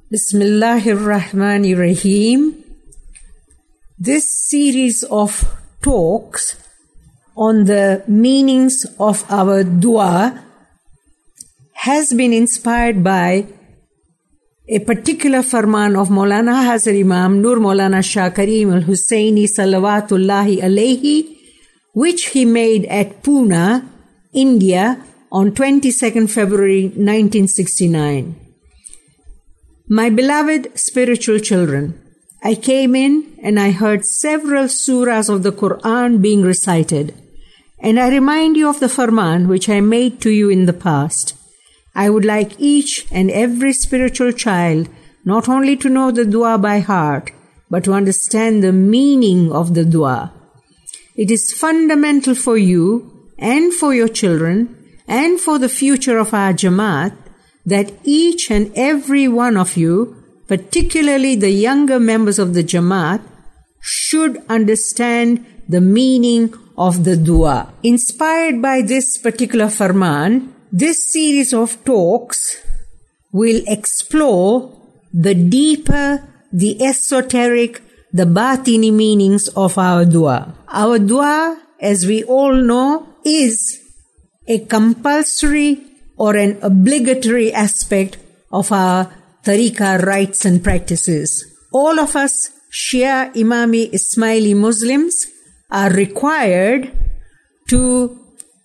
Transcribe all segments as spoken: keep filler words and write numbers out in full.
Bismillahir Rahmanir Rahim. This series of talks on the meanings of our dua has been inspired by a particular farman of Maulana Hazar Imam Nur Maulana Shah Karim al-Husseini Salawatullahi alayhi, which he made at Pune, India on twenty-second February nineteen sixty-nine. My beloved spiritual children, I came in and I heard several surahs of the Quran being recited, and I remind you of the farman which I made to you in the past. I would like each and every spiritual child not only to know the dua by heart, but to understand the meaning of the dua. It is fundamental for you and for your children and for the future of our Jamaat that each and every one of you, particularly the younger members of the Jamaat, should understand the meaning of the dua. Inspired by this particular farman, this series of talks will explore the deeper, the esoteric, the batini meanings of our dua. Our dua, as we all know, is a compulsory or an obligatory aspect of our tariqah rites and practices. All of us Shia Imami Ismaili Muslims are required to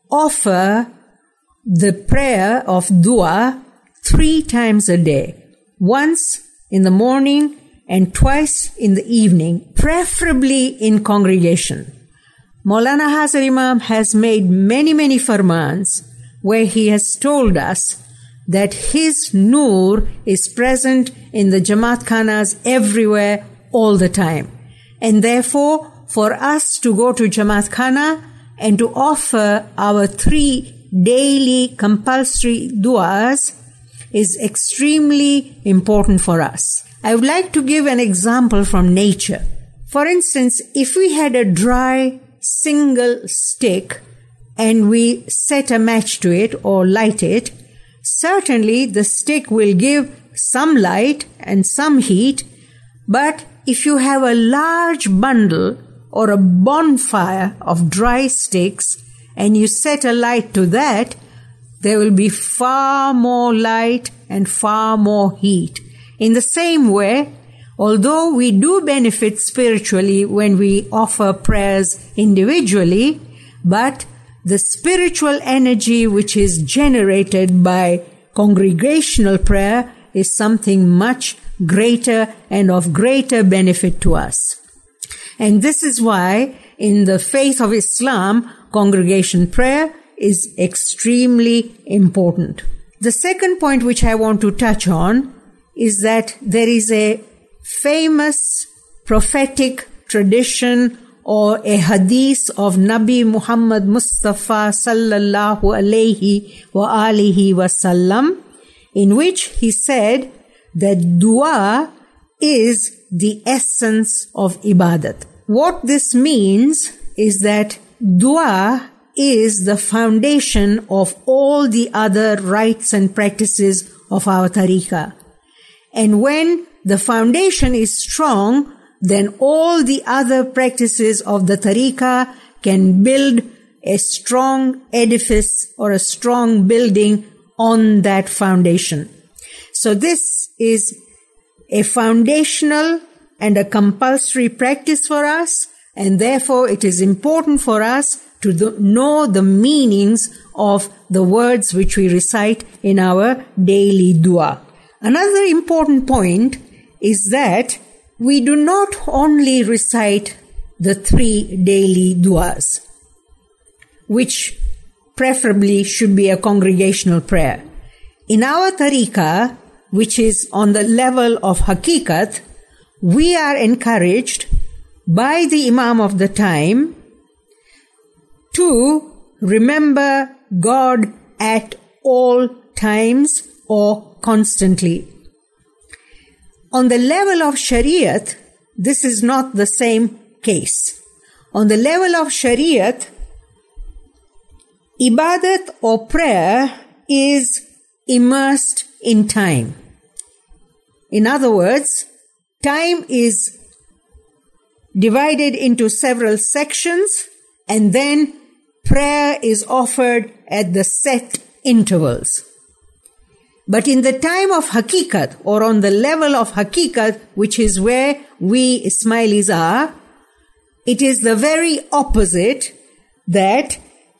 offer the prayer of dua three times a day, once in the morning and twice in the evening, preferably in congregation. Maulana Hazar Imam has made many, many farmans where he has told us that his nur is present in the Jamaat Khanas everywhere all the time. And therefore, for us to go to Jamaat Khana and to offer our three daily compulsory duas is extremely important for us. I would like to give an example from nature. For instance, if we had a dry single stick and we set a match to it or light it, certainly the stick will give some light and some heat, but if you have a large bundle or a bonfire of dry sticks and you set a light to that, there will be far more light and far more heat. In the same way, although we do benefit spiritually when we offer prayers individually, but the spiritual energy which is generated by congregational prayer is something much greater and of greater benefit to us. And this is why in the faith of Islam, congregation prayer is extremely important. The second point which I want to touch on is that there is a famous prophetic tradition or a hadith of Nabi Muhammad Mustafa sallallahu alayhi wa alihi wasallam, in which he said that dua is the essence of ibadat. What this means is that dua is the foundation of all the other rites and practices of our tariqah. And when the foundation is strong, then all the other practices of the tariqah can build a strong edifice or a strong building on that foundation. So this is a foundational and a compulsory practice for us, and therefore it is important for us to know the meanings of the words which we recite in our daily dua. Another important point is that we do not only recite the three daily duas, which preferably should be a congregational prayer. In our tariqah, which is on the level of haqiqat, we are encouraged by the Imam of the time to remember God at all times or constantly. On the level of Shariat, this is not the same case. On the level of Shariat, ibadat or prayer is immersed in time. In other words, time is divided into several sections, and then prayer is offered at the set intervals. But in the time of Hakikat, or on the level of Hakikat, which is where we Ismailis are, it is the very opposite, that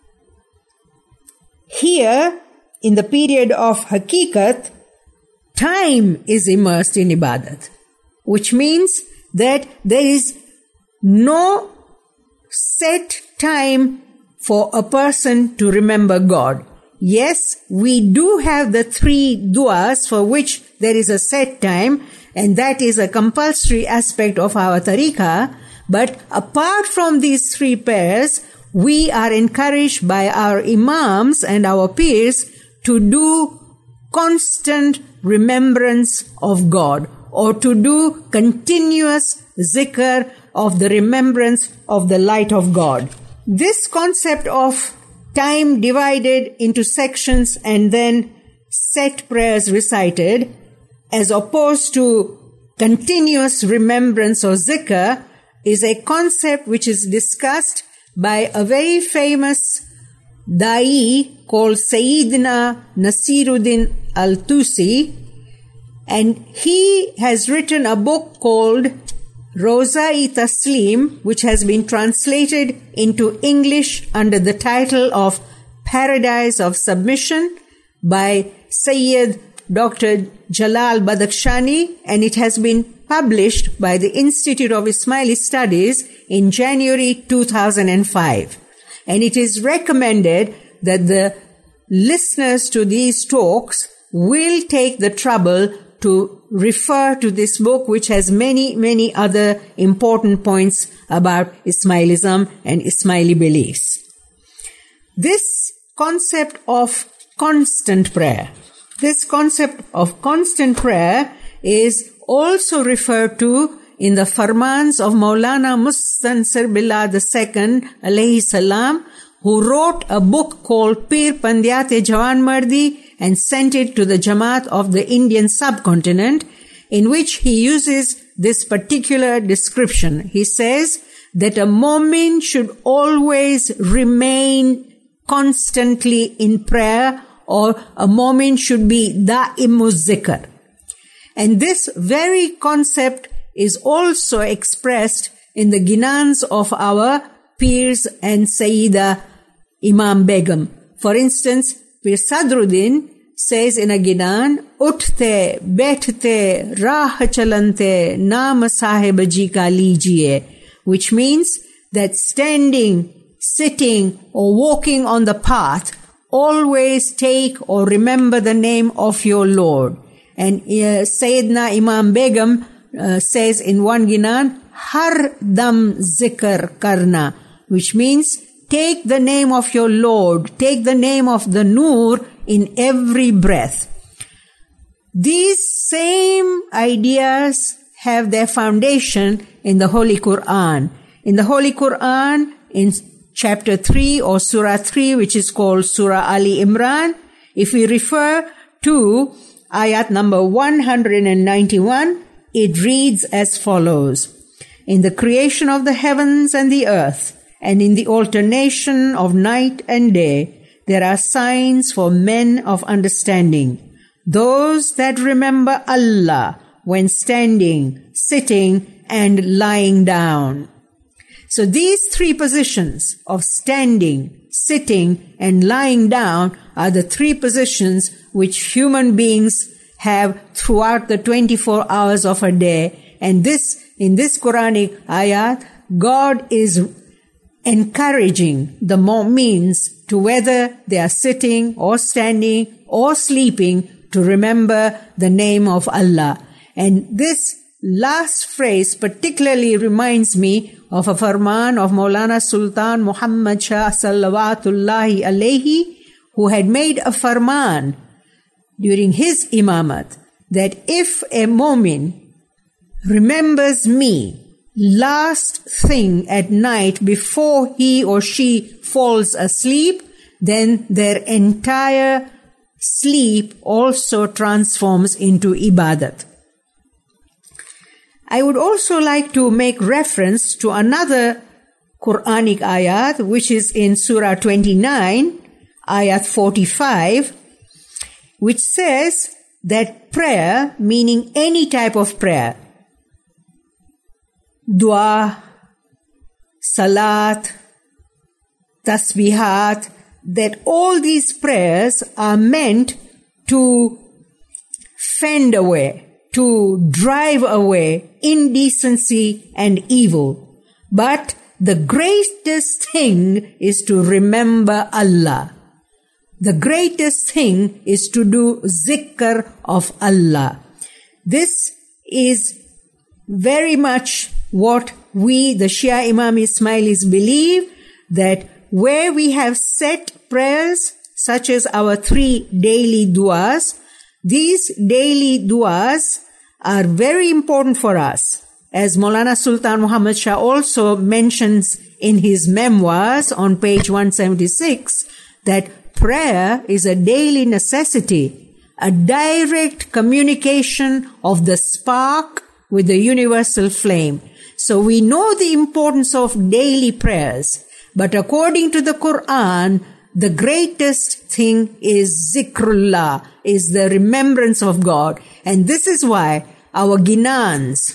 here, in the period of Hakikat, time is immersed in Ibadat, which means that there is no set time for a person to remember God. Yes, we do have the three du'as for which there is a set time, and that is a compulsory aspect of our tariqah. But apart from these three pairs, we are encouraged by our imams and our peers to do constant remembrance of God, or to do continuous zikr of the remembrance of the light of God. This concept of time divided into sections and then set prayers recited, as opposed to continuous remembrance or zikr, is a concept which is discussed by a very famous da'i called Sayyidina Nasiruddin al-Tusi, and he has written a book called Roza-e Taslim, which has been translated into English under the title of Paradise of Submission by Sayyid Doctor Jalal Badakhshani, and it has been published by the Institute of Ismaili Studies in January two thousand five. And it is recommended that the listeners to these talks will take the trouble to refer to this book, which has many, many other important points about Ismailism and Ismaili beliefs. This concept of constant prayer, this concept of constant prayer is also referred to in the Farmans of Maulana Mustansir Billah the Second, alayhi salam, who wrote a book called Pir Pandyate Jawan Mardi and sent it to the Jamaat of the Indian subcontinent, in which he uses this particular description. He says that a mu'min should always remain constantly in prayer, or a mu'min should be da'imuz zikr. And this very concept is also expressed in the ginans of our Pirs and Sayyida Imam Begum. For instance, Pir Sadruddin says in a ginan, Uthte, Bethte, Rah Chalante, Naam Sahib Ji Ka Lijiye, which means that standing, sitting, or walking on the path, always take or remember the name of your Lord. And uh, Sayyidina Imam Begum uh, says in one ginan, Har dam zikr karna, which means take the name of your Lord, take the name of the Noor in every breath. These same ideas have their foundation in the Holy Quran. In the Holy Quran, in chapter three or Surah three, which is called Surah Ali Imran, if we refer to ayat number one hundred ninety-one, it reads as follows. In the creation of the heavens and the earth, and in the alternation of night and day, there are signs for men of understanding. Those that remember Allah when standing, sitting, and lying down. So these three positions of standing, sitting, and lying down are the three positions which human beings have throughout the twenty-four hours of a day. And this, in this Quranic ayat, God is encouraging the mu'mins to, whether they are sitting or standing or sleeping, to remember the name of Allah. And this last phrase particularly reminds me of a farman of Maulana Sultan Muhammad Shah Salawatullahi alayhi, who had made a farman during his imamat that if a mu'min remembers me last thing at night before he or she falls asleep, then their entire sleep also transforms into ibadat. I would also like to make reference to another Quranic ayat, which is in Surah twenty-nine, ayat forty-five, which says that prayer, meaning any type of prayer, dua, salat, tasbihat, that all these prayers are meant to fend away, to drive away indecency and evil. But the greatest thing is to remember Allah. The greatest thing is to do zikr of Allah. This is very much what we, the Shia Imam Ismailis, believe, that where we have set prayers, such as our three daily duas, these daily duas are very important for us. As Maulana Sultan Muhammad Shah also mentions in his memoirs on page one seventy-six, that prayer is a daily necessity, a direct communication of the spark with the universal flame. So we know the importance of daily prayers, but according to the Quran, the greatest thing is zikrullah, is the remembrance of God. And this is why our ginans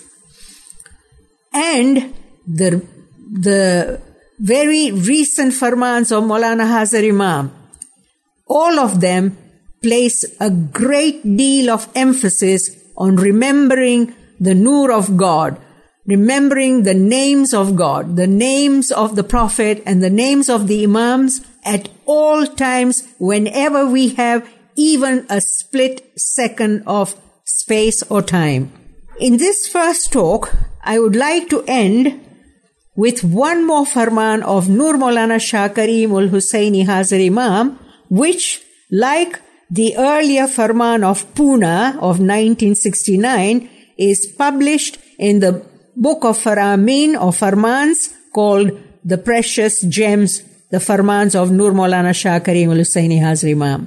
and the, the very recent farmans of Maulana Hazar Imam, all of them place a great deal of emphasis on remembering the Nur of God, remembering the names of God, the names of the Prophet and the names of the Imams at all times, whenever we have even a split second of space or time. In this first talk, I would like to end with one more farman of Nur Maulana Shah Karim ul Hussaini Hazar Imam, which, like the earlier farman of Pune of nineteen sixty-nine, is published in the book of Faramin or Farmans called The Precious Gems, the Farmans of Nur Maulana Shah Karim ul Hussaini Hazar Imam.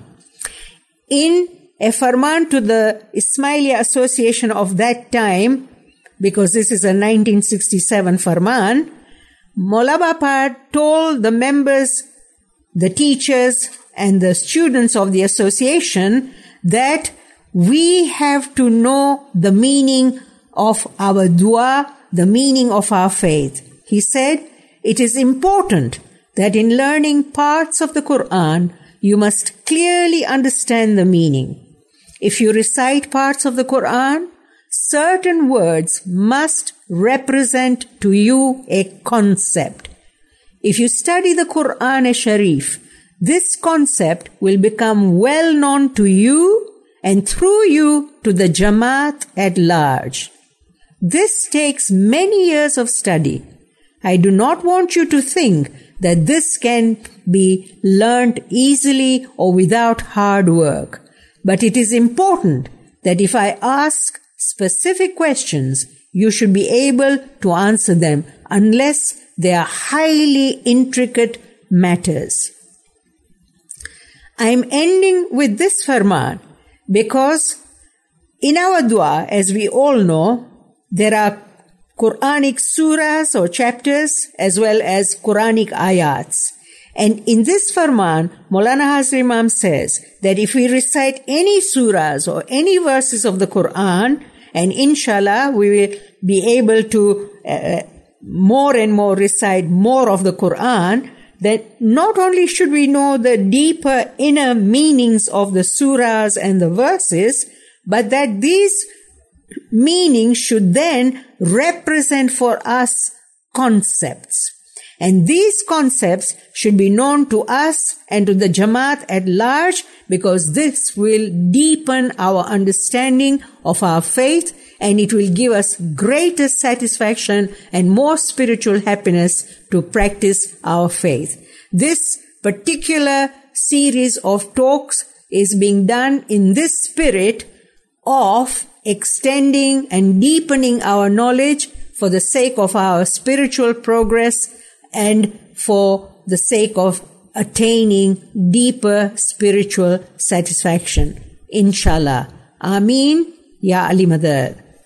In a farman to the Ismailia Association of that time, because this is a nineteen sixty-seven farman, Maula Bapa told the members, the teachers and the students of the association that we have to know the meaning of our dua, the meaning of our faith. He said, it is important that in learning parts of the Quran, you must clearly understand the meaning. If you recite parts of the Quran, certain words must represent to you a concept. If you study the Quran Sharif, this concept will become well known to you and through you to the Jamaat at large. This takes many years of study. I do not want you to think that this can be learnt easily or without hard work. But it is important that if I ask specific questions, you should be able to answer them unless they are highly intricate matters. I am ending with this farman because in our dua, as we all know, there are Quranic surahs or chapters as well as Quranic ayats. And in this farman, Maulana Hazar Imam says that if we recite any surahs or any verses of the Quran, and inshallah we will be able to uh, more and more recite more of the Quran, that not only should we know the deeper inner meanings of the surahs and the verses, but that these meanings should then represent for us concepts. And these concepts should be known to us and to the Jamaat at large, because this will deepen our understanding of our faith and it will give us greater satisfaction and more spiritual happiness to practice our faith. This particular series of talks is being done in this spirit of extending and deepening our knowledge for the sake of our spiritual progress and for the sake of attaining deeper spiritual satisfaction. Inshallah. Ameen. Ya Ali Madad.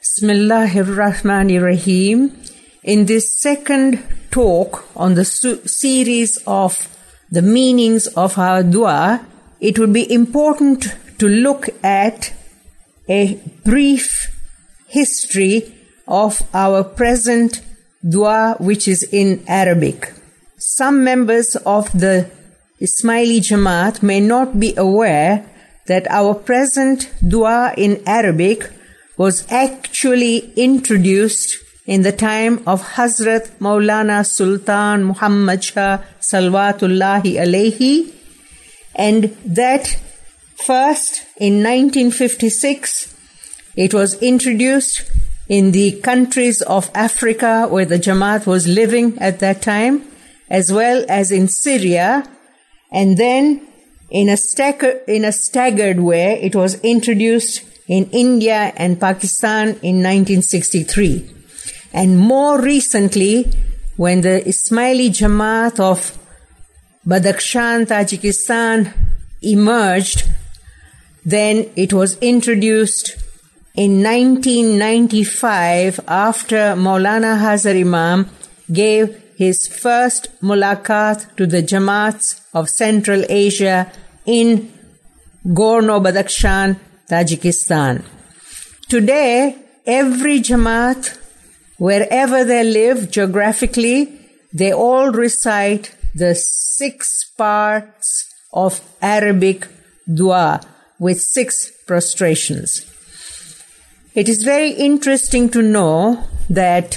Bismillahir Rahmanir Rahim. In this second talk on the su- series of the meanings of our dua, it would be important to look at a brief history of our present dua, which is in Arabic. Some members of the Ismaili Jamaat may not be aware that our present dua in Arabic was actually introduced in the time of Hazrat Maulana Sultan Muhammad Shah Salawatullahi Alayhi, and that first in nineteen fifty-six it was introduced in the countries of Africa where the Jamaat was living at that time, as well as in Syria, and then in a stagger, in a staggered way it was introduced in India and Pakistan in nineteen sixty-three. And more recently, when the Ismaili Jamaat of Badakhshan, Tajikistan emerged, then it was introduced in nineteen ninety-five after Maulana Hazar Imam gave his first mulaqat to the Jamaats of Central Asia in Gorno, Badakhshan, Tajikistan. Today, every Jamaat, wherever they live geographically, they all recite the six parts of Arabic dua with six prostrations. It is very interesting to know that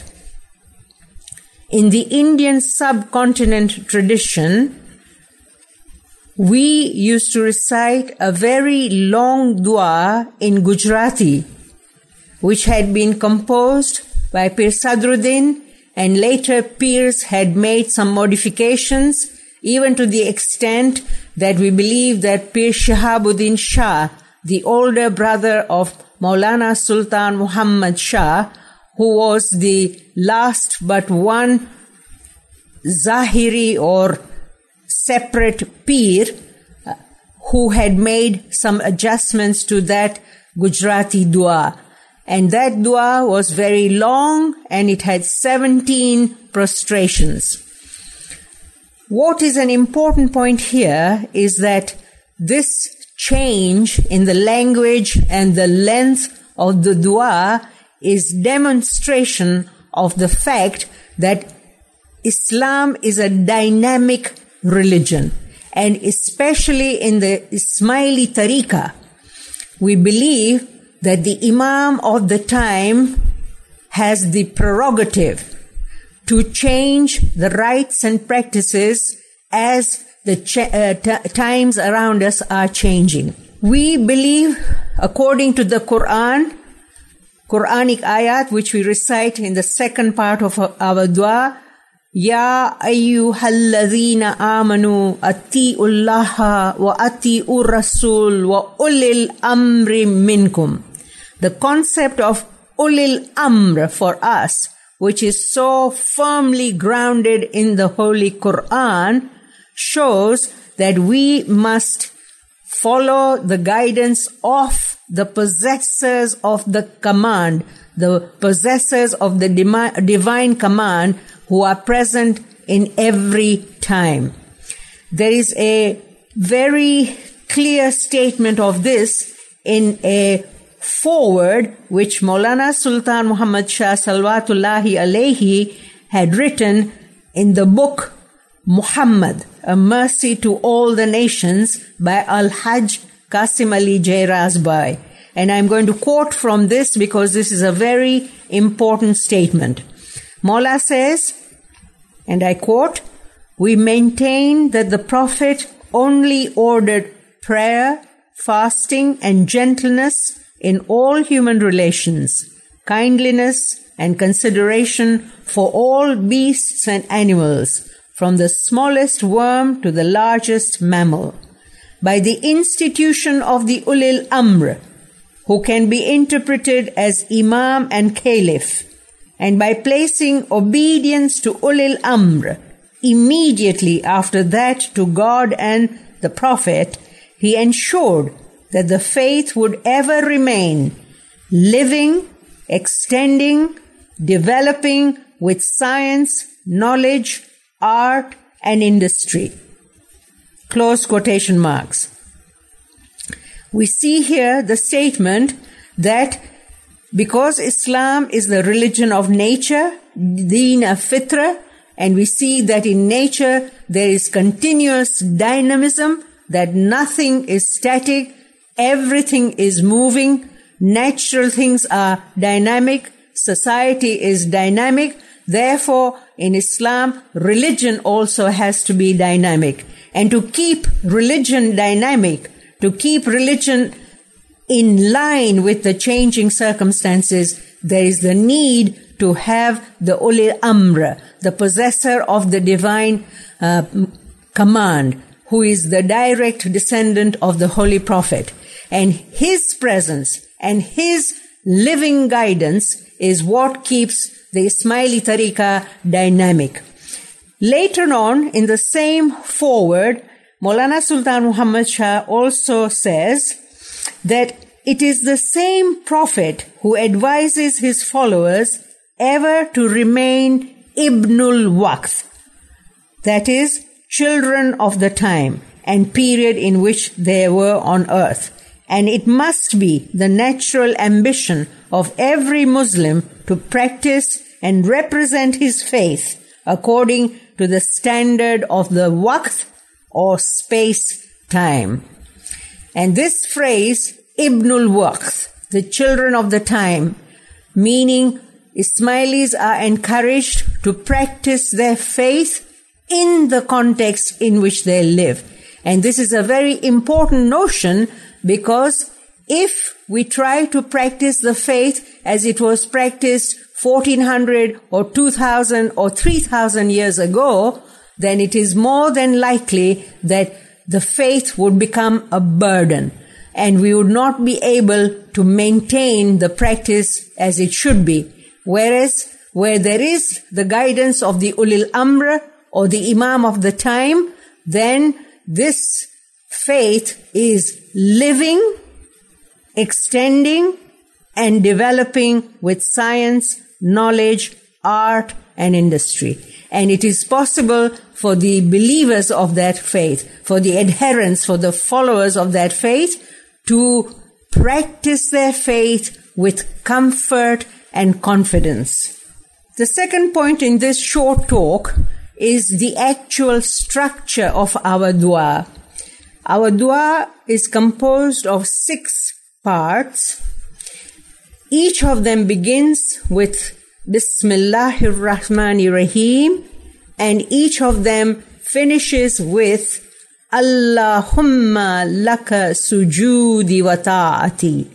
in the Indian subcontinent tradition, we used to recite a very long dua in Gujarati, which had been composed by Pir Sadruddin, and later Pirs had made some modifications, even to the extent that we believe that Pir Shahabuddin Shah, the older brother of Maulana Sultan Muhammad Shah, who was the last but one Zahiri or separate Pir, uh, who had made some adjustments to that Gujarati dua. And that dua was very long and it had seventeen prostrations. What is an important point here is that this change in the language and the length of the dua is demonstration of the fact that Islam is a dynamic religion, and especially in the Ismaili Tariqa, we believe that the Imam of the time has the prerogative to change the rites and practices as the ch- uh, t- times around us are changing. We believe, according to the Quran, Quranic ayat, which we recite in the second part of our dua, Ya ayyuhalladhina amanu ati'ullaha wa ati'ur rasul wa ulil amri minkum. The concept of ulil amr for us, which is so firmly grounded in the Holy Quran, shows that we must follow the guidance of the possessors of the command, the possessors of the divine command, who are present in every time. There is a very clear statement of this in a foreword which Maulana Sultan Muhammad Shah Salawatullahi Alayhi had written in the book Muhammad, A Mercy to All the Nations by Al-Hajj Qasim Ali Jairazbai. And I'm going to quote from this because this is a very important statement. Maula says, and I quote, "We maintain that the Prophet only ordered prayer, fasting, and gentleness in all human relations, kindliness and consideration for all beasts and animals, from the smallest worm to the largest mammal, by the institution of the Ulil Amr, who can be interpreted as Imam and Caliph, and by placing obedience to Ulil Amr immediately after that to God and the Prophet, he ensured that the faith would ever remain living, extending, developing with science, knowledge, art, and industry. Close quotation marks. We see here the statement that because Islam is the religion of nature, deen al-fitra, and we see that in nature there is continuous dynamism, that nothing is static, everything is moving, natural things are dynamic, society is dynamic. Therefore, in Islam, religion also has to be dynamic. And to keep religion dynamic, to keep religion in line with the changing circumstances, there is the need to have the Ulil Amr, the possessor of the divine uh, command, who is the direct descendant of the Holy Prophet. And his presence and his living guidance is what keeps the Ismaili Tariqah dynamic. Later on, in the same foreword, Maulana Sultan Muhammad Shah also says that it is the same Prophet who advises his followers ever to remain Ibnul Waqt, that is, children of the time and period in which they were on earth. And it must be the natural ambition of every Muslim to practice and represent his faith according to the standard of the waqt or space-time. And this phrase, Ibnul Waqt, the children of the time, meaning Ismailis are encouraged to practice their faith in the context in which they live. And this is a very important notion, because if we try to practice the faith as it was practiced fourteen hundred or two thousand or three thousand years ago, then it is more than likely that the faith would become a burden and we would not be able to maintain the practice as it should be. Whereas where there is the guidance of the Ulil Amr or the Imam of the time, then this faith is living, extending, and developing with science, knowledge, art, and industry. And it is possible for the believers of that faith, for the adherents, for the followers of that faith, to practice their faith with comfort and confidence. The second point in this short talk is the actual structure of our dua. Our dua is composed of six parts. Each of them begins with Bismillahir Rahmanir Rahim, and each of them finishes with Allahumma laka sujudi wa ta'ati.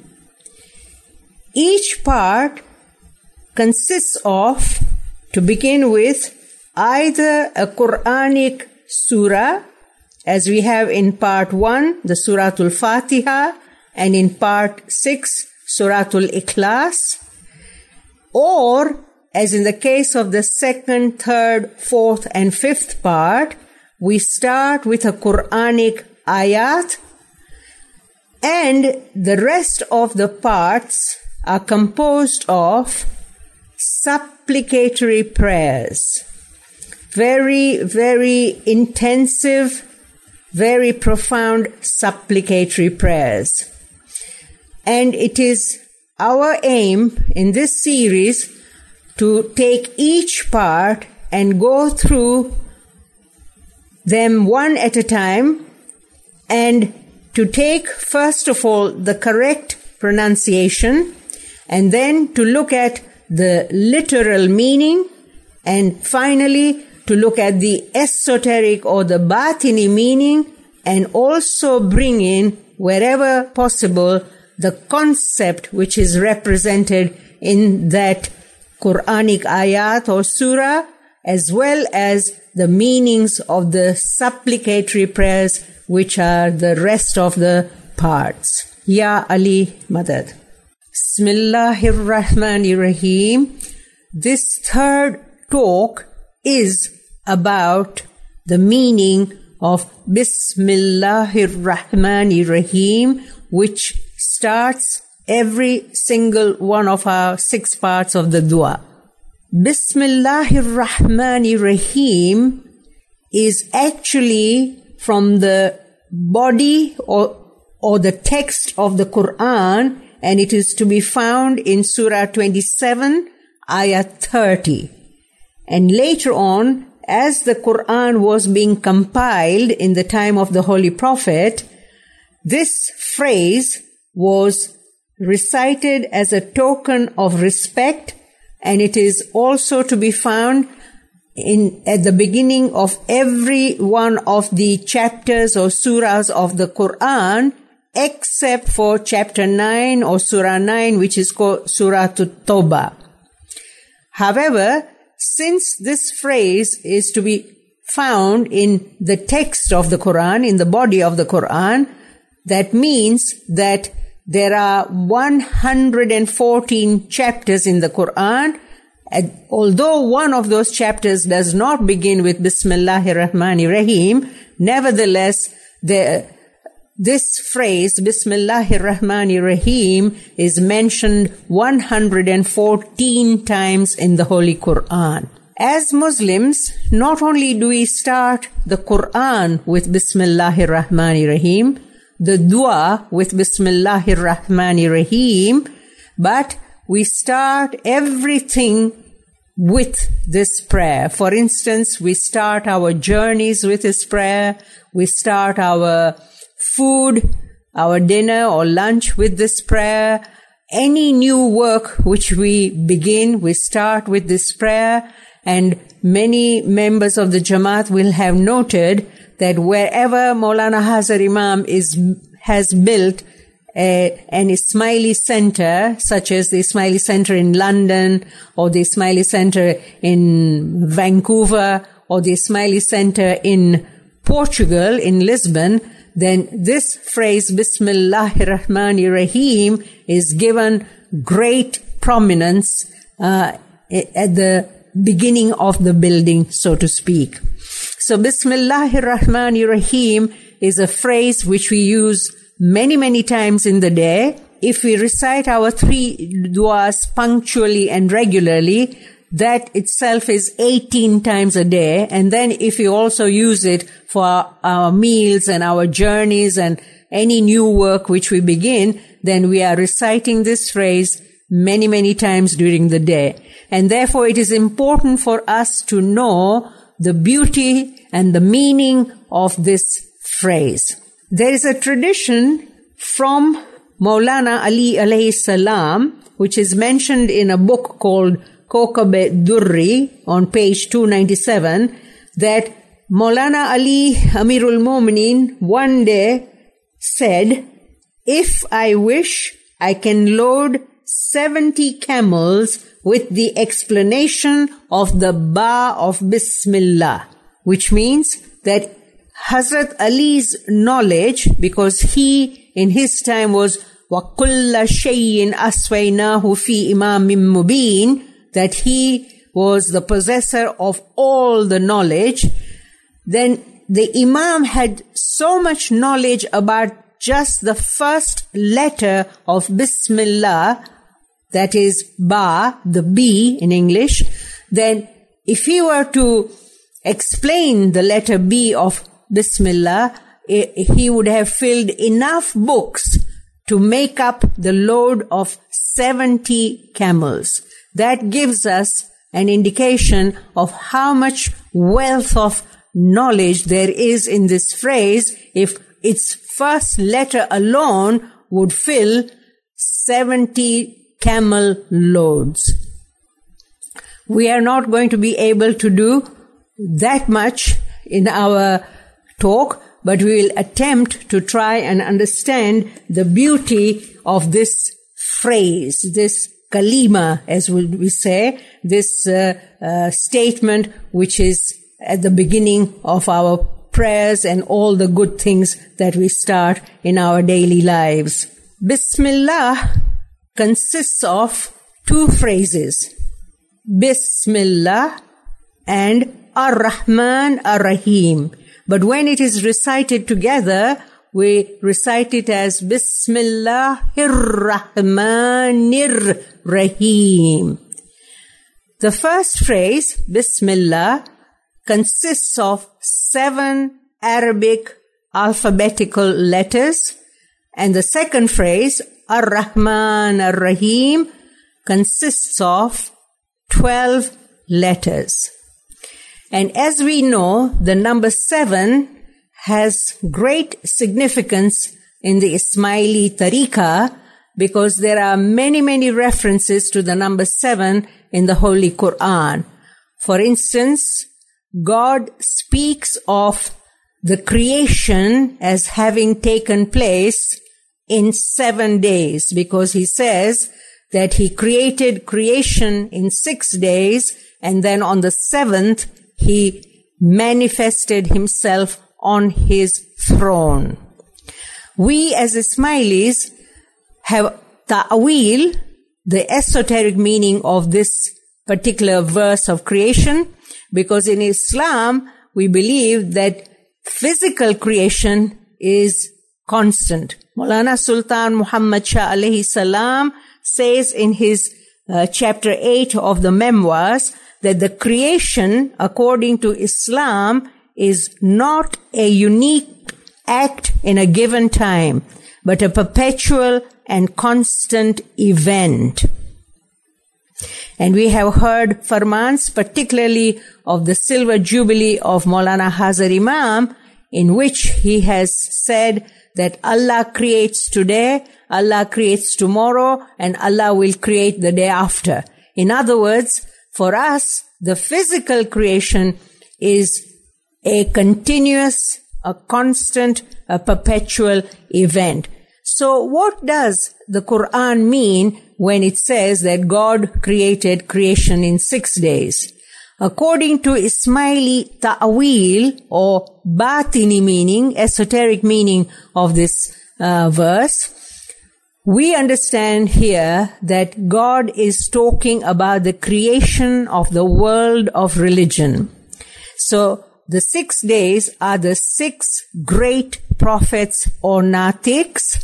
Each part consists of, to begin with, either a Quranic surah, as we have in part one, the Suratul Fatiha, and in part six, Suratul Ikhlas, or, as in the case of the second, third, fourth, and fifth part, we start with a Quranic ayat, and the rest of the parts are composed of supplicatory prayers. Very, very intensive, very profound supplicatory prayers. And it is our aim in this series to take each part and go through them one at a time, and to take, first of all, the correct pronunciation, and then to look at the literal meaning, and finally to look at the esoteric or the batini meaning, and also bring in, wherever possible, the concept which is represented in that Quranic ayat or surah, as well as the meanings of the supplicatory prayers, which are the rest of the parts. Ya Ali Madad. Bismillahir Rahmanir Rahim. This third talk is about the meaning of Bismillahir Rahmanir Rahim, which starts every single one of our six parts of the dua. Bismillahir Rahmanir Rahim is actually from the body or, or the text of the Quran, and it is to be found in Surah twenty-seven, Ayah thirty. And later on, as the Quran was being compiled in the time of the Holy Prophet, this phrase was recited as a token of respect, and it is also to be found in at the beginning of every one of the chapters or surahs of the Quran, except for chapter nine or surah nine, which is called Surah At-Tawbah. However, since this phrase is to be found in the text of the Quran, in the body of the Quran, that means that there are one hundred fourteen chapters in the Quran. And although one of those chapters does not begin with Bismillahir Rahmanir Rahim, nevertheless, the, this phrase, Bismillahir Rahmanir Rahim, is mentioned one hundred fourteen times in the Holy Quran. As Muslims, not only do we start the Quran with Bismillahir Rahmanir Rahim, the dua with Bismillahir Rahmanir Rahim, but we start everything with this prayer. For instance, we start our journeys with this prayer. We start our food, our dinner or lunch with this prayer. Any new work which we begin, we start with this prayer. And many members of the Jamaat will have noted that wherever Maulana Hazar Imam is, has built a, an Ismaili center, such as the Ismaili Center in London, or the Ismaili Center in Vancouver, or the Ismaili Center in Portugal, in Lisbon, then this phrase, Bismillahir Rahmanir Rahim, is given great prominence uh, at the beginning of the building, so to speak. So Bismillahir Rahmanir Rahim is a phrase which we use many, many times in the day. If we recite our three duas punctually and regularly, that itself is eighteen times a day. And then if we also use it for our, our meals and our journeys and any new work which we begin, then we are reciting this phrase many, many times during the day. And therefore it is important for us to know the beauty and the meaning of this phrase. There is a tradition from Maulana Ali alayhi salam, which is mentioned in a book called Kokab-e-Durri on page two ninety-seven, that Maulana Ali Amirul Mu'minin one day said, "If I wish, I can load seventy camels with the explanation of the Ba of Bismillah," which means that Hazrat Ali's knowledge, because he in his time was وَكُلَّ شَيْءٍ أَسْوَيْنَاهُ فِي إِمَامٍ مُبِينٍ, that he was the possessor of all the knowledge, then the Imam had so much knowledge about just the first letter of Bismillah, that is Ba, the B in English, then if he were to explain the letter B of Bismillah, he would have filled enough books to make up the load of seventy camels. That gives us an indication of how much wealth of knowledge there is in this phrase, if its first letter alone would fill seventy camel loads. We are not going to be able to do that much in our talk, but we will attempt to try and understand the beauty of this phrase, this kalima, as we say, this uh, uh, statement which is at the beginning of our prayers and all the good things that we start in our daily lives. Bismillah consists of two phrases, Bismillah and Ar-Rahman Ar-Rahim. But when it is recited together, we recite it as Bismillahir Rahmanir Rahim. The first phrase, Bismillah, consists of seven Arabic alphabetical letters, and the second phrase, Ar-Rahman Ar-Rahim, consists of twelve letters. And as we know, the number seven has great significance in the Ismaili Tariqah because there are many, many references to the number seven in the Holy Quran. For instance, God speaks of the creation as having taken place in seven days because he says that he created creation in six days and then on the seventh he manifested himself on his throne. We as Ismailis have ta'wil, the esoteric meaning of this particular verse of creation, because in Islam we believe that physical creation is constant. Maulana Sultan Muhammad Shah alayhi salam says in his uh, chapter eight of the memoirs that the creation according to Islam is not a unique act in a given time, but a perpetual and constant event. And we have heard farmans, particularly of the Silver Jubilee of Maulana Hazar Imam, in which he has said that Allah creates today, Allah creates tomorrow, and Allah will create the day after. In other words, for us, the physical creation is a continuous, a constant, a perpetual event. So what does the Quran mean when it says that God created creation in six days? According to Ismaili ta'wil or batini meaning, esoteric meaning of this uh, verse, we understand here that God is talking about the creation of the world of religion. So the six days are the six great prophets or natiks.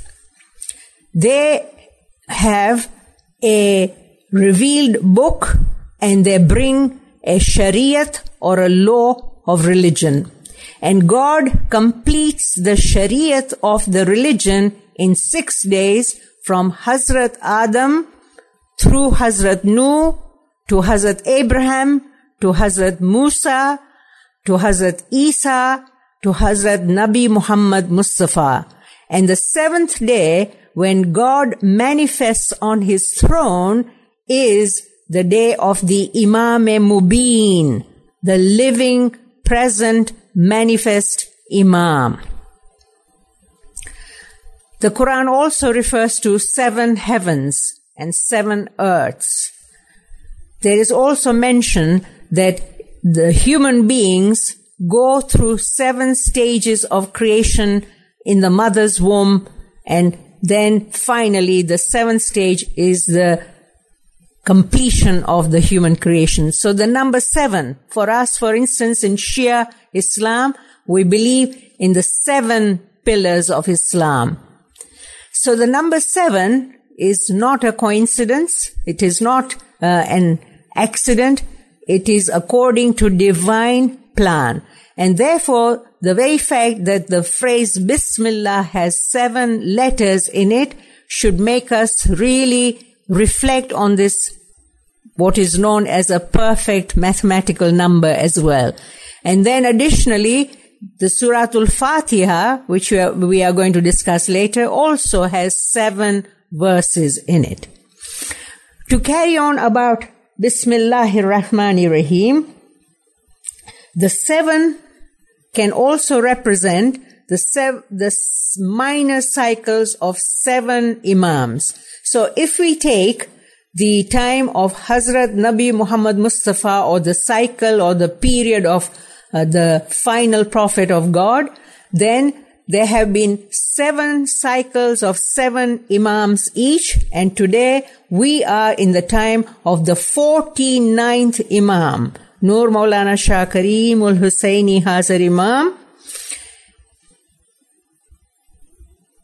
They have a revealed book and they bring a shariat or a law of religion. And God completes the shariat of the religion in six days from Hazrat Adam through Hazrat Nuh to Hazrat Abraham to Hazrat Musa to Hazrat Isa to Hazrat Nabi Muhammad Mustafa. And the seventh day, when God manifests on his throne, is the day of the Imam Mubin, the living, present, manifest Imam. The Quran also refers to seven heavens and seven earths. There is also mention that the human beings go through seven stages of creation in the mother's womb, and then finally the seventh stage is the completion of the human creation. So the number seven, for us, for instance, in Shia Islam, we believe in the seven pillars of Islam. So the number seven is not a coincidence. It is not uh, an accident. It is according to divine plan. And therefore, the very fact that the phrase Bismillah has seven letters in it should make us really reflect on this, what is known as a perfect mathematical number as well. And then additionally, the Suratul Fatiha, which we are, we are going to discuss later, also has seven verses in it. To carry on about Bismillahir Rahmanir Rahim, the seven can also represent the sev- the minor cycles of seven Imams. So if we take the time of Hazrat Nabi Muhammad Mustafa, or the cycle or the period of uh, the final prophet of God, then there have been seven cycles of seven Imams each, and today we are in the time of the forty-ninth Imam, Nur Maulana Shah Kareem ul Hussaini Hazar Imam.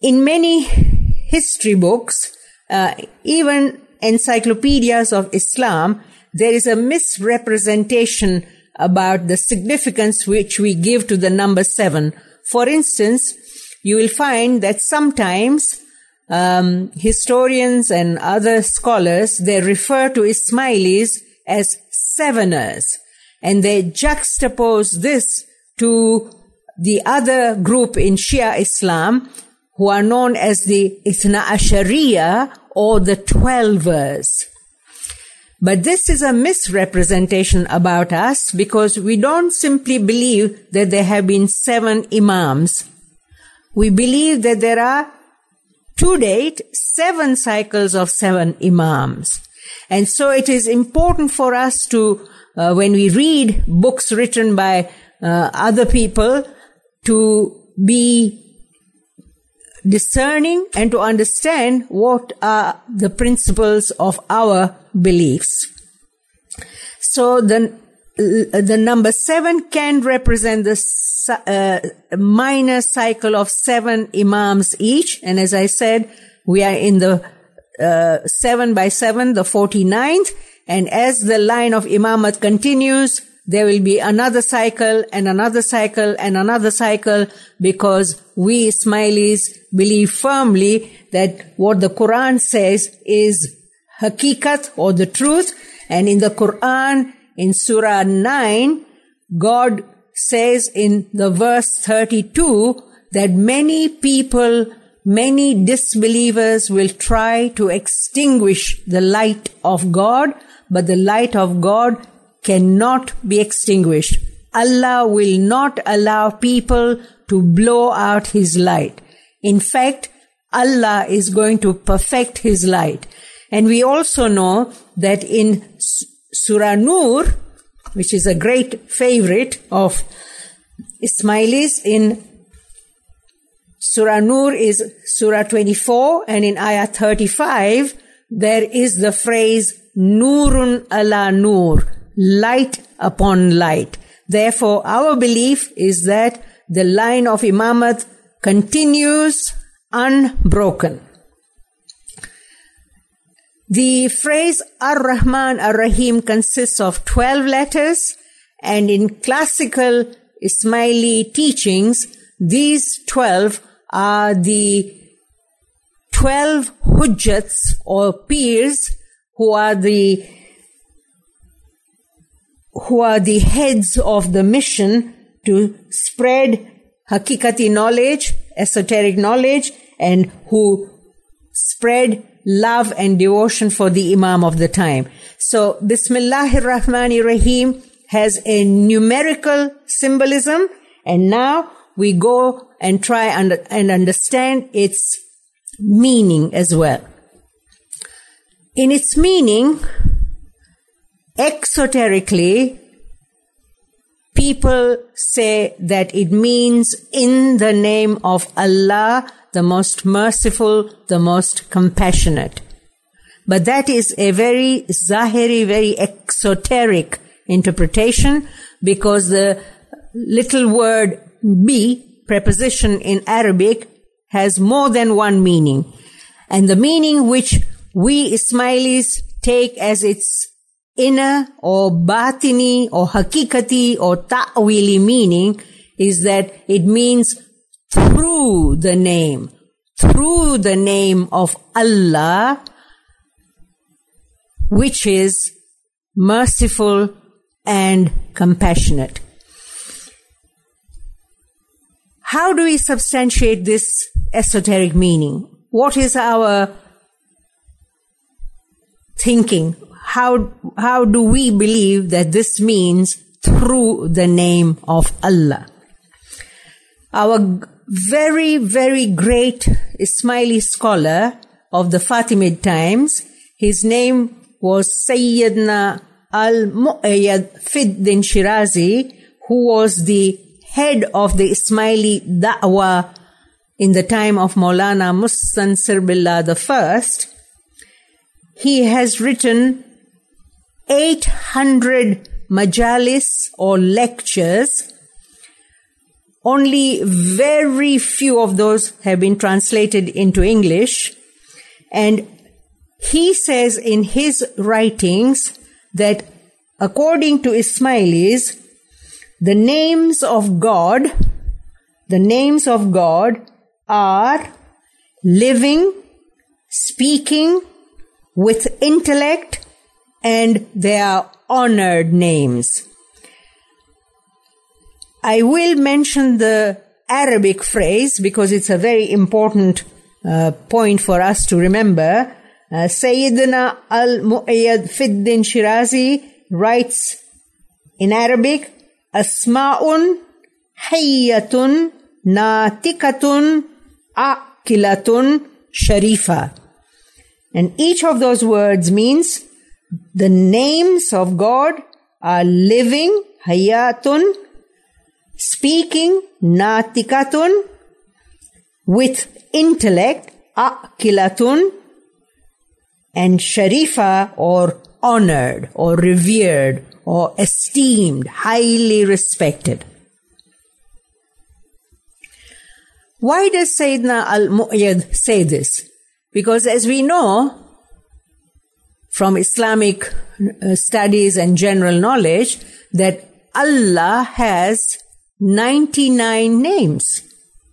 in many history books, uh, even encyclopedias of Islam, there is a misrepresentation about the significance which we give to the number seven. For instance, you will find that sometimes um, historians and other scholars, they refer to Ismailis as seveners, and they juxtapose this to the other group in Shia Islam who are known as the Ithna Ashariya or the Twelvers. But this is a misrepresentation about us because we don't simply believe that there have been seven Imams. We believe that there are, to date, seven cycles of seven Imams. And so it is important for us to, uh, when we read books written by uh, other people, to be discerning and to understand what are the principles of our beliefs. So the the number seven can represent the uh, minor cycle of seven Imams each, and as I said, we are in the uh, seven by seven, the forty-ninth, and as the line of Imamat continues, there will be another cycle and another cycle and another cycle, because we Ismailis believe firmly that what the Quran says is hakikat, or the truth. And in the Quran, in Surah nine, God says in the verse thirty-two that many people, many disbelievers will try to extinguish the light of God, but the light of God cannot be extinguished. Allah will not allow people to blow out His light. In fact, Allah is going to perfect His light. And we also know that in Surah Nur, which is a great favorite of Ismailis, in Surah Nur is Surah twenty-four, and in Ayah thirty-five, there is the phrase Nurun ala Nur, light upon light. Therefore, our belief is that the line of Imamat continues unbroken. The phrase Ar-Rahman Ar-Rahim consists of twelve letters, and in classical Ismaili teachings, these twelve are the twelve hujjats or peers who are the who are the heads of the mission to spread hakikati knowledge, esoteric knowledge, and who spread love and devotion for the Imam of the time. So Bismillahir Rahmanir Rahim has a numerical symbolism, and now we go and try and, and understand its meaning as well. In its meaning, exoterically, people say that it means in the name of Allah, the most merciful, the most compassionate. But that is a very zahiri, very exoteric interpretation, because the little word bi, preposition in Arabic, has more than one meaning. And the meaning which we Ismailis take as its inner or batini or hakikati or ta'wili meaning is that it means through the name, through the name of Allah, which is merciful and compassionate. How do we substantiate this esoteric meaning? What is our thinking? How, how do we believe that this means through the name of Allah? Our very, very great Ismaili scholar of the Fatimid times, his name was Sayyidina Al-Mu'ayyad Fiddin Shirazi, who was the head of the Ismaili Da'wah in the time of Maulana Mustansir Billah the First. He has written eight hundred majalis or lectures Only very few of those have been translated into English. And he says in his writings that according to Ismailis, the names of God, the names of God are living, speaking, with intellect, and they are honored names. I will mention the Arabic phrase because it's a very important uh, point for us to remember. Uh, Sayyidina Al-Mu'ayyad Fiddin Shirazi writes in Arabic, Asma'un hayyatun natikatun aqilatun sharifa. And each of those words means the names of God are living, hayyatun, speaking, natikatun, with intellect, aqilatun, and sharifa, or honored, or revered, or esteemed, highly respected. Why does Sayyidina Al-Mu'ayyad say this? Because as we know from Islamic studies and general knowledge, that Allah has ninety-nine names.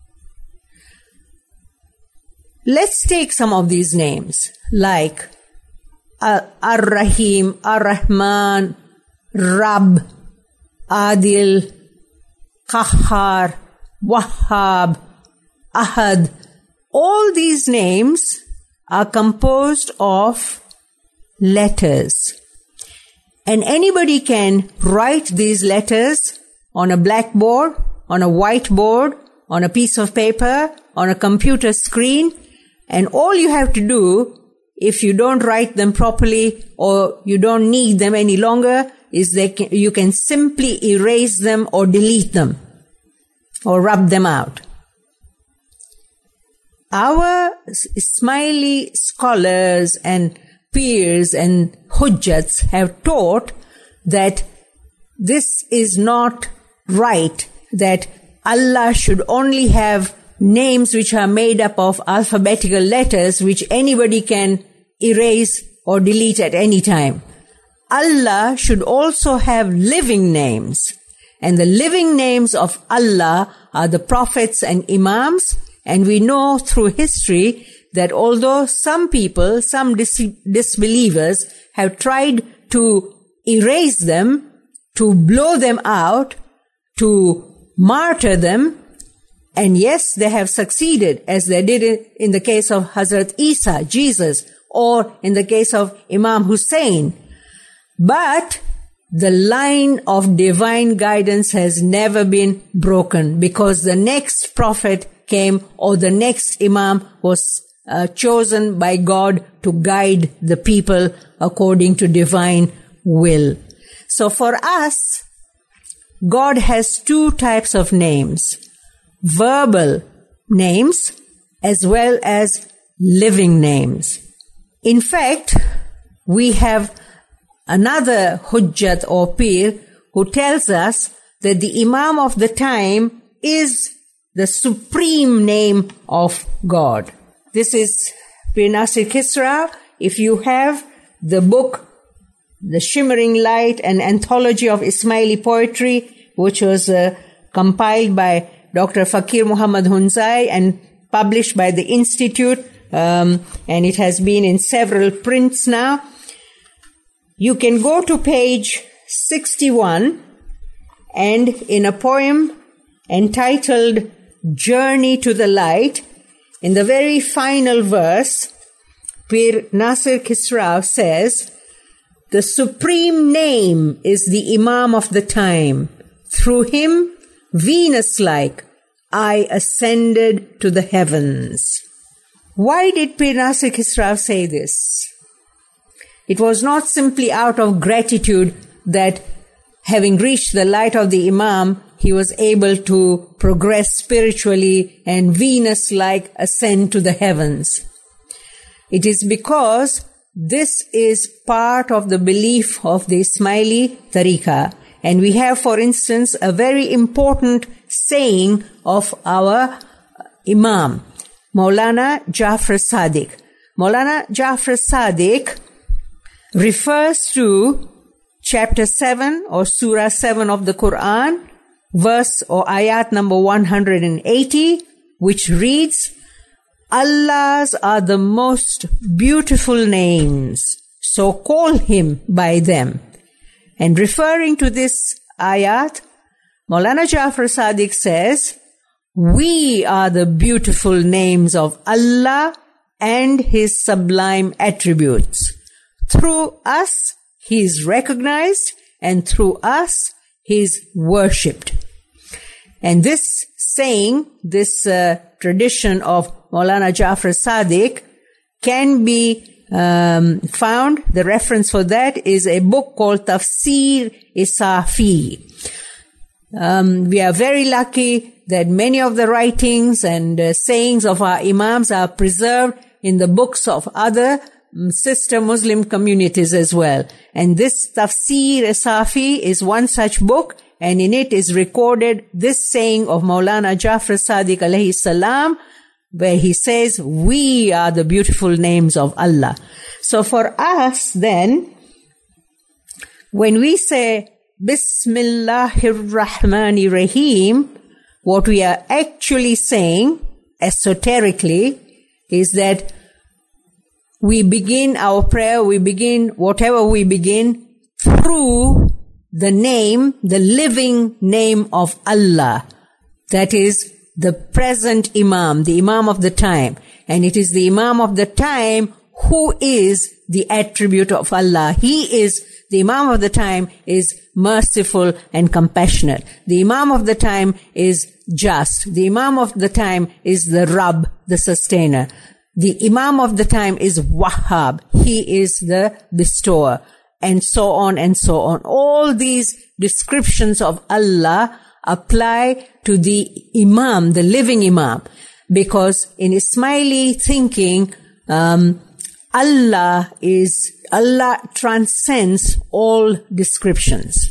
Let's take some of these names, like Ar-Rahim, Ar-Rahman, Rabb, Adil, Qahhar, Wahhab, Ahad. All these names are composed of letters. And anybody can write these letters on a blackboard, on a whiteboard, on a piece of paper, on a computer screen, and all you have to do, if you don't write them properly or you don't need them any longer, is they can, you can simply erase them or delete them or rub them out. Our Ismaili scholars and peers and hujjats have taught that this is not right, that Allah should only have names which are made up of alphabetical letters which anybody can erase or delete at any time. Allah should also have living names. And the living names of Allah are the prophets and imams. And we know through history that although some people, some dis- disbelievers have tried to erase them, to blow them out, to martyr them, and yes, they have succeeded, as they did in the case of Hazrat Isa, Jesus, or in the case of Imam Hussein. But the line of divine guidance has never been broken, because the next prophet came, or the next Imam was uh, chosen by God to guide the people according to divine will. So for us, God has two types of names: verbal names as well as living names. In fact, we have another hujjat or peer who tells us that the Imam of the time is the supreme name of God. This is Pir Nasir Kisra. If you have the book, The Shimmering Light, an anthology of Ismaili poetry, which was uh, compiled by Doctor Fakir Muhammad Hunzai and published by the Institute, um, and it has been in several prints now. You can go to page sixty-one, and in a poem entitled Journey to the Light, in the very final verse, Pir Nasir Kisra says, "The supreme name is the Imam of the time. Through him, Venus-like, I ascended to the heavens." Why did Pir Nasir Kisra say this? It was not simply out of gratitude that, having reached the light of the Imam, he was able to progress spiritually and Venus-like ascend to the heavens. It is because this is part of the belief of the Ismaili Tariqah. And we have, for instance, a very important saying of our Imam, Maulana Jafar Sadiq. Maulana Jafar Sadiq refers to chapter seven or surah seven of the Quran, verse or ayat number one hundred eighty, which reads, Allah's are the most beautiful names, so call him by them. And referring to this ayat, Maulana Jafar Sadiq says, we are the beautiful names of Allah and his sublime attributes. Through us, he is recognized, and through us, he is worshipped. And this saying, this uh, tradition of Maulana Jafar Sadiq can be um, found. The reference for that is a book called Tafsir Isafi. Um, we are very lucky that many of the writings and uh, sayings of our Imams are preserved in the books of other um, sister Muslim communities as well. And this Tafsir Isafi is one such book, and in it is recorded this saying of Maulana Jafar Sadiq alayhi salam, where he says, we are the beautiful names of Allah. So for us then, when we say Bismillahir Rahmanir Rahim, what we are actually saying esoterically is that we begin our prayer, we begin whatever we begin through the name, the living name of Allah. That is the present Imam, the Imam of the time. And it is the Imam of the time who is the attribute of Allah. He is, the Imam of the time is merciful and compassionate. The Imam of the time is just. The Imam of the time is the Rabb, the sustainer. The Imam of the time is Wahhab. He is the bestower. And so on and so on. All these descriptions of Allah apply to the Imam, the living Imam, because in Ismaili thinking, um, Allah is, Allah transcends all descriptions.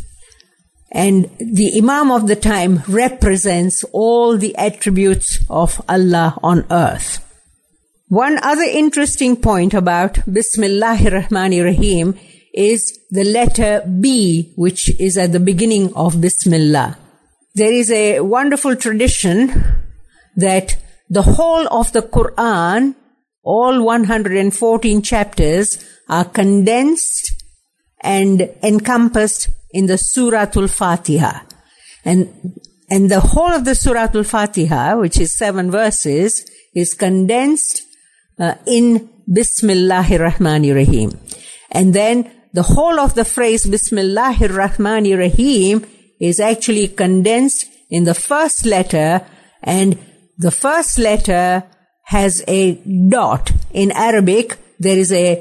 And the Imam of the time represents all the attributes of Allah on earth. One other interesting point about Bismillahir Rahmanir Rahim is the letter B, which is at the beginning of Bismillah. There is a wonderful tradition that the whole of the Quran, all one hundred fourteen chapters, are condensed and encompassed in the Suratul Fatiha. And, and the whole of the Suratul Fatiha, which is seven verses, is condensed uh, in Bismillahir Rahmanir Rahim. And then the whole of the phrase Bismillahir Rahmanir Rahim is actually condensed in the first letter, and the first letter has a dot. In Arabic, there is a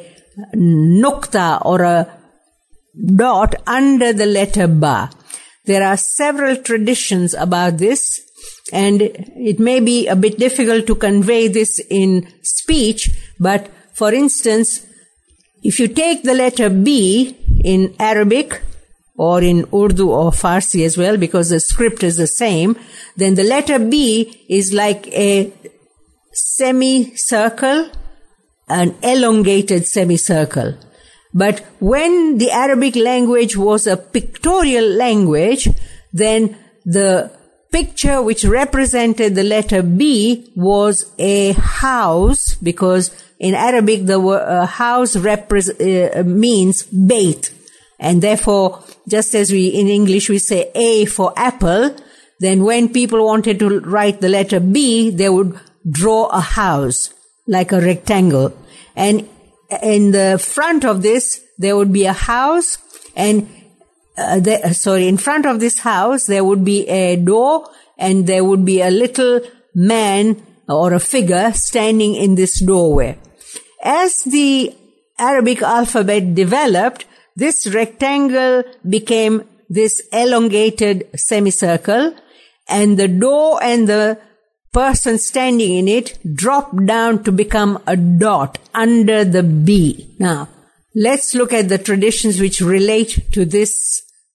nukta or a dot under the letter ba. There are several traditions about this, and it may be a bit difficult to convey this in speech, but for instance, if you take the letter B in Arabic, or in Urdu or Farsi as well, because the script is the same, then the letter B is like a semicircle, an elongated semicircle. But when the Arabic language was a pictorial language, then the picture which represented the letter B was a house, because in Arabic the uh, house repre- uh, means bait. And therefore, just as we, in English, we say A for apple, then when people wanted to write the letter B, they would draw a house, like a rectangle. And in the front of this, there would be a house, and, uh, the, sorry, in front of this house, there would be a door, and there would be a little man or a figure standing in this doorway. As the Arabic alphabet developed, this rectangle became this elongated semicircle, and the door and the person standing in it dropped down to become a dot under the B. Now, let's look at the traditions which relate to this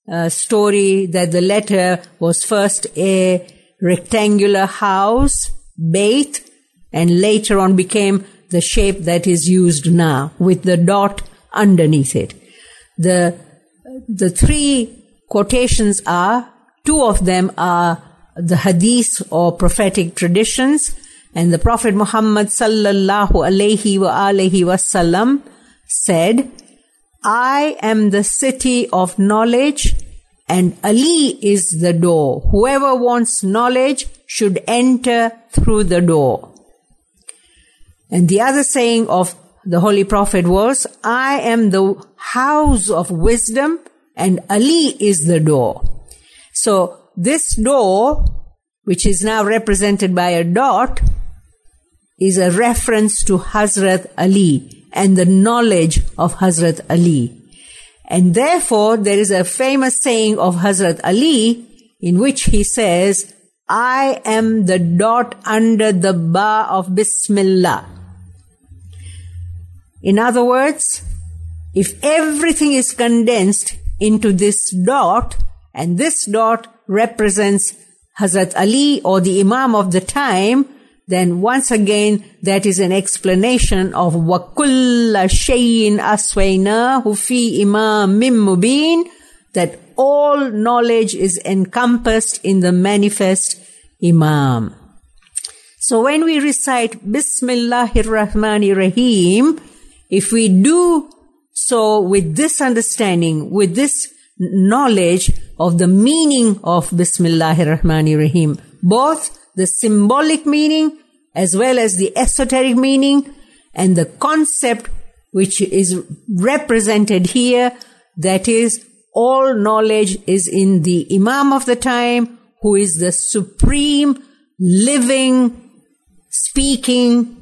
uh, story that the letter was first a rectangular house, Bait, and later on became the shape that is used now with the dot underneath it. The, the three quotations are, two of them are the hadith or prophetic traditions, and the Prophet Muhammad sallallahu alayhi wa alihi wasallam said, I am the city of knowledge and Ali is the door. Whoever wants knowledge should enter through the door. And the other saying of the Holy Prophet was, I am the house of wisdom and Ali is the door. So this door, which is now represented by a dot, is a reference to Hazrat Ali and the knowledge of Hazrat Ali. And therefore, there is a famous saying of Hazrat Ali in which he says, I am the dot under the ba of Bismillah. In other words, if everything is condensed into this dot, and this dot represents Hazrat Ali or the Imam of the time, then once again that is an explanation of وَكُلَّ شَيْءٍ أَسْوَيْنَاهُ فِي إِمَامٍ مُبِينٍ, that all knowledge is encompassed in the manifest Imam. So when we recite Bismillahir Rahmanir Rahim, if we do so with this understanding, with this knowledge of the meaning of Bismillahir Rahmanir Rahim, both the symbolic meaning as well as the esoteric meaning and the concept which is represented here, that is, all knowledge is in the Imam of the time, who is the supreme, living, speaking,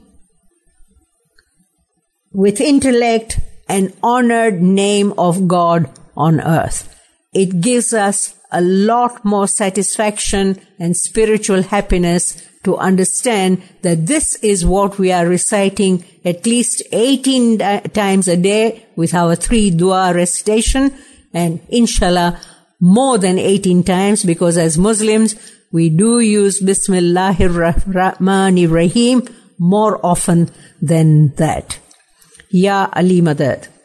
with intellect and honored name of God on earth. It gives us a lot more satisfaction and spiritual happiness to understand that this is what we are reciting at least eighteen times a day with our three dua recitation, and inshallah more than eighteen times, because as Muslims we do use Bismillahir Rahmanir Rahim more often than that. Ya Ali Madad.